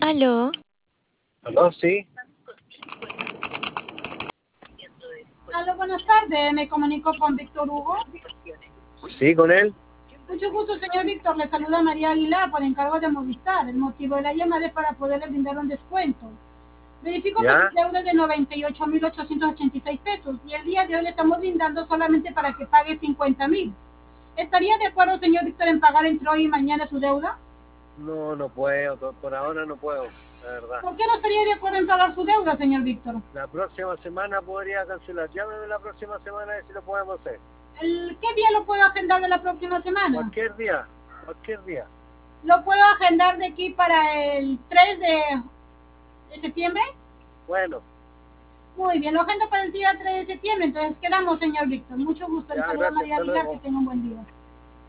Aló, ¿Aló? Sí, Aló, buenas tardes. Me comunico con Víctor Hugo. sí, con él. Mucho gusto, señor Víctor. Le saluda María Aguilar por encargo de Movistar. El motivo de la llamada es para poderle brindar un descuento. Verifico que ¿Ya? su deuda es de 98.886 pesos y el día de hoy le estamos brindando solamente para que pague 50.000. ¿Estaría de acuerdo, señor Víctor, en pagar entre hoy y mañana su deuda? No, no puedo, por ahora no puedo, la verdad. ¿Por qué no estaría de acuerdo en pagar su deuda, señor Víctor? La próxima semana podría cancelar. Llámeme la próxima semana a ver si lo podemos hacer. ¿Qué día lo puedo agendar de la próxima semana? Cualquier día, cualquier día. ¿Lo puedo agendar de aquí para el 3 de septiembre? Bueno, Muy bien, lo agendo para el día 3 de septiembre, entonces quedamos, señor Víctor. Mucho gusto. Le ya, saludo a gracias, María hasta Aguilar, luego. que tenga un buen día.